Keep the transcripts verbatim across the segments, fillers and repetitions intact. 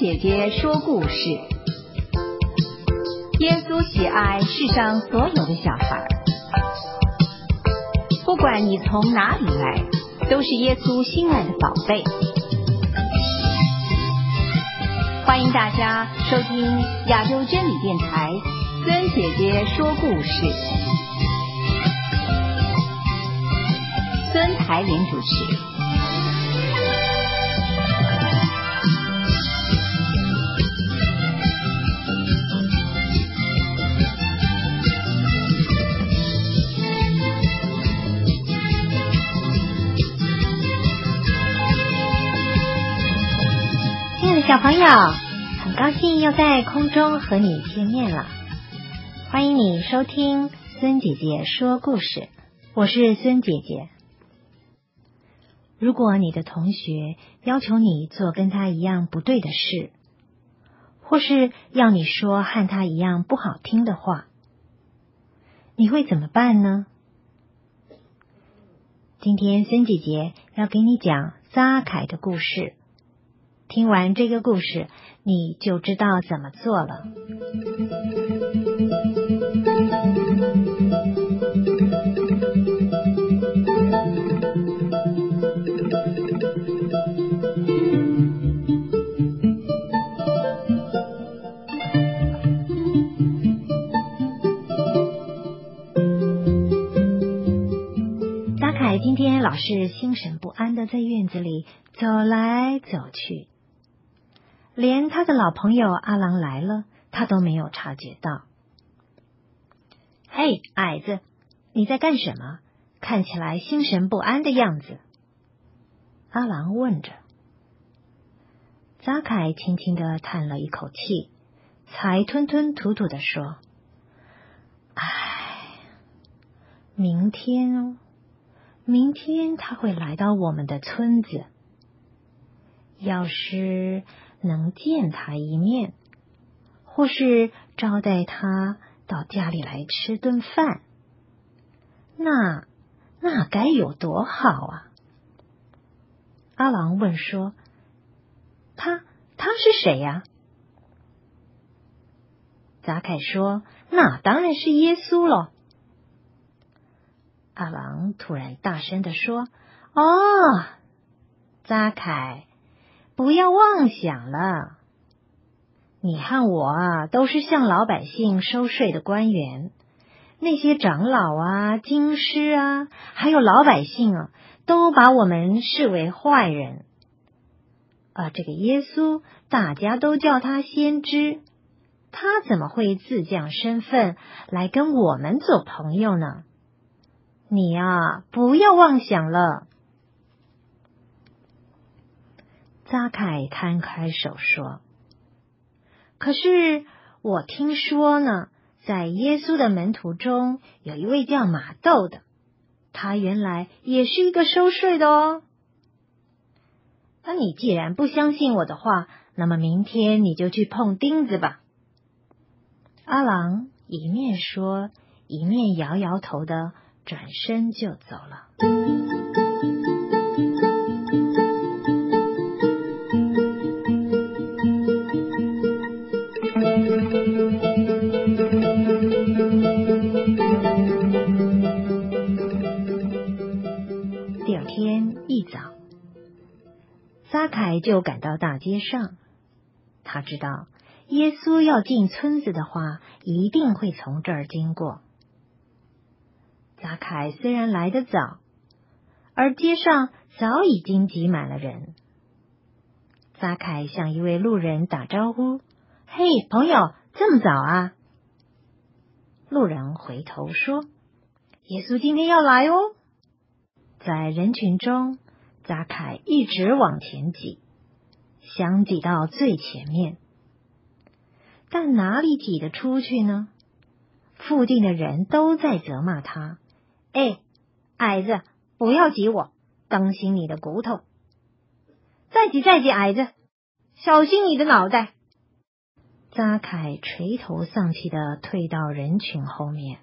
姐姐说故事。耶稣喜爱世上所有的小孩，不管你从哪里来，都是耶稣心爱的宝贝。欢迎大家收听亚洲真理电台孙姐姐说故事，孙台莲主持。 小朋友，很高兴又在空中和你见面了。欢迎你收听孙姐姐说故事，我是孙姐姐。如果你的同学要求你做跟他一样不对的事，或是要你说和他一样不好听的话，你会怎么办呢？今天孙姐姐要给你讲撒凯的故事。听完这个故事，你就知道怎么做了。撒凯今天老是心神不安的在院子里走来走去，连他的老朋友阿郎来了，他都没有察觉到。嘿，矮子，你在干什么？看起来心神不安的样子。阿郎问着。撒凯轻轻地叹了一口气，才吞吞吐吐地说：唉，明天哦，明天他会来到我们的村子。要是能见他一面，或是招待他到家里来吃顿饭，那那该有多好啊！阿郎问说：他他是谁呀？撒凯说：那当然是耶稣咯。阿郎突然大声地说：哦，撒凯，不要妄想了，你和我啊，都是向老百姓收税的官员，那些长老啊、经师啊，还有老百姓啊，都把我们视为坏人。而这个耶稣，大家都叫他先知，他怎么会自降身份来跟我们做朋友呢？你啊，不要妄想了。撒凯摊开手说：可是我听说呢，在耶稣的门徒中有一位叫马窦的，他原来也是一个收税的哦。那你既然不相信我的话，那么明天你就去碰钉子吧。阿郎一面说，一面摇摇头的转身就走了。第二天一早，撒凯就赶到大街上。他知道耶稣要进村子的话，一定会从这儿经过。撒凯虽然来得早，而街上早已经挤满了人。撒凯向一位路人打招呼：嘿，朋友，这么早啊？路人回头说：耶稣今天要来哦。在人群中，撒凯一直往前挤，想挤到最前面，但哪里挤得出去呢？附近的人都在责骂他：哎，矮子，不要挤我，当心你的骨头。再挤再挤，矮子，小心你的脑袋。撒凯垂头丧气地退到人群后面，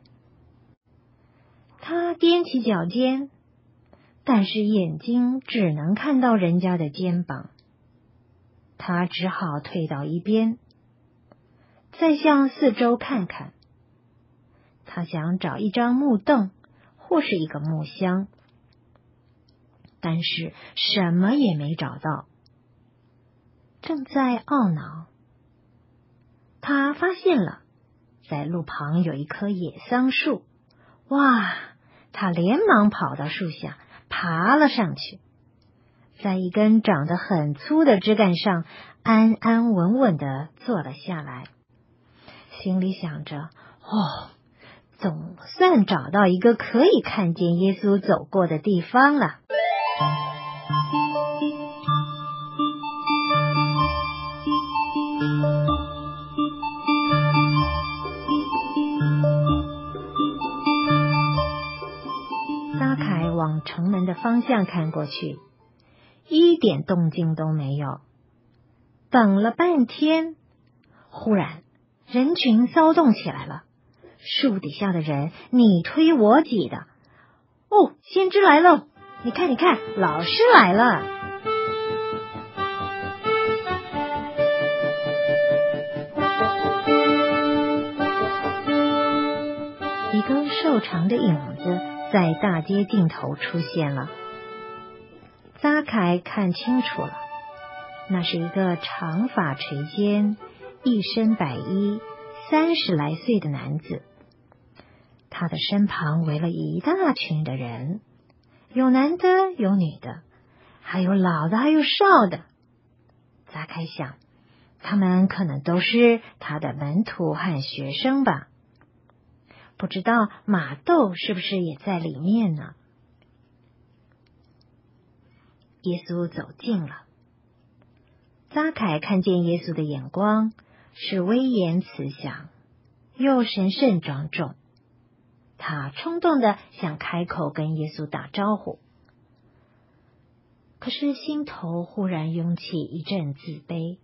他踮起脚尖，但是眼睛只能看到人家的肩膀。 他只好退到一边，再向四周看看。他想找一张木凳或是一个木箱，但是什么也没找到。正在懊恼，他发现了在路旁有一棵野桑树。哇！他连忙跑到树下，爬了上去，在一根长得很粗的枝干上安安稳稳地坐了下来，心里想着：哦，总算找到一个可以看见耶稣走过的地方了。撒凯往城门的方向看过去，一点动静都没有。等了半天，忽然人群骚动起来了，树底下的人你推我挤的。哦，先知来了！你看，你看，老师来了！一个瘦长的影子在大街尽头出现了。撒凯看清楚了，那是一个长发垂肩、一身白衣、三十来岁的男子。他的身旁围了一大群的人，有男的，有女的，还有老的，还有少的。撒凯想，他们可能都是他的门徒和学生吧。不知道马窦是不是也在里面呢？耶稣走近了，撒凯看见耶稣的眼光是威严慈祥，又神圣庄重。他冲动的想开口跟耶稣打招呼，可是心头忽然涌起一阵自卑。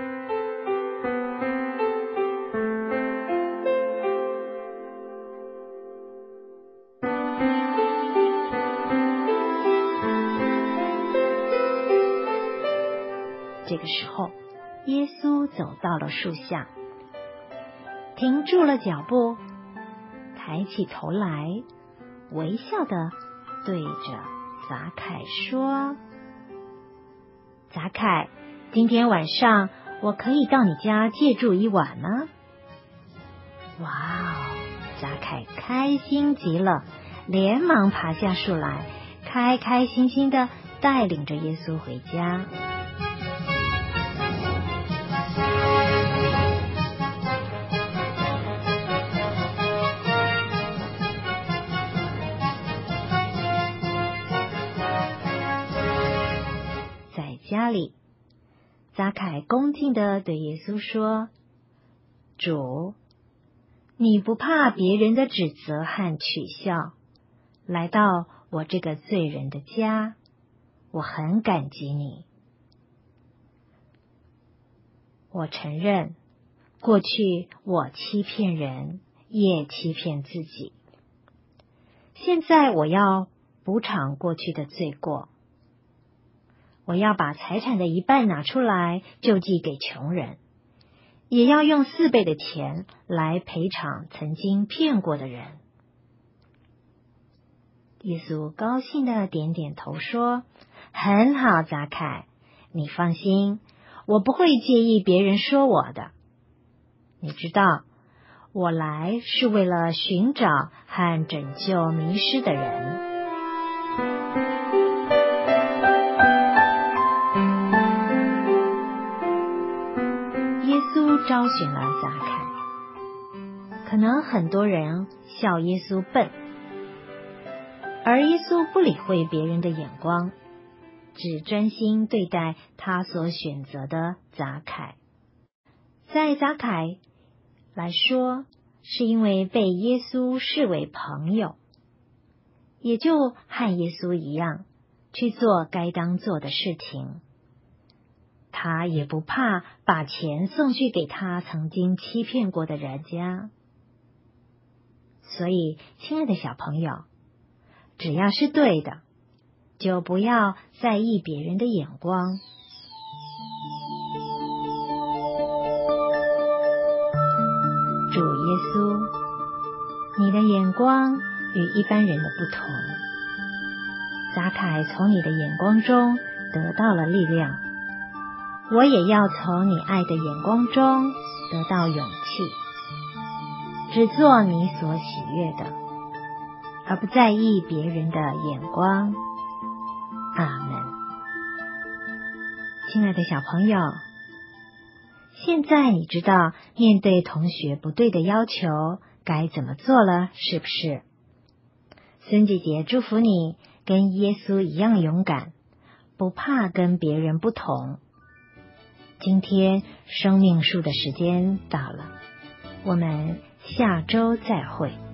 这个时候，耶稣走到了树下，停住了脚步，抬起头来，微笑的对着撒凯说：撒凯，今天晚上我可以到你家借住一晚吗？哇哦！撒凯开心极了，连忙爬下树来，开开心心的带领着耶稣回家。家里，撒凯恭敬地对耶稣说：主，你不怕别人的指责和取笑，来到我这个罪人的家，我很感激你。我承认，过去我欺骗人，也欺骗自己。现在我要补偿过去的罪过。我要把财产的一半拿出来救济给穷人，也要用四倍的钱来赔偿曾经骗过的人。耶稣高兴的点点头说：很好，撒凯，你放心，我不会介意别人说我的。你知道，我来是为了寻找和拯救迷失的人。耶稣招选了撒凯，可能很多人笑耶稣笨，而耶稣不理会别人的眼光，只专心对待他所选择的撒凯。在撒凯来说，是因为被耶稣视为朋友，也就和耶稣一样去做该当做的事情。他也不怕把钱送去给他曾经欺骗过的人家。所以，亲爱的小朋友，只要是对的，就不要在意别人的眼光。 主耶稣，你的眼光与一般人的不同。撒凯从你的眼光中得到了力量，我也要从你爱的眼光中得到勇气，只做你所喜悦的，而不在意别人的眼光。阿们。亲爱的小朋友，现在你知道面对同学不对的要求该怎么做了，是不是？孙姐姐祝福你跟耶稣一样勇敢，不怕跟别人不同。今天生命树的时间到了，我们下周再会。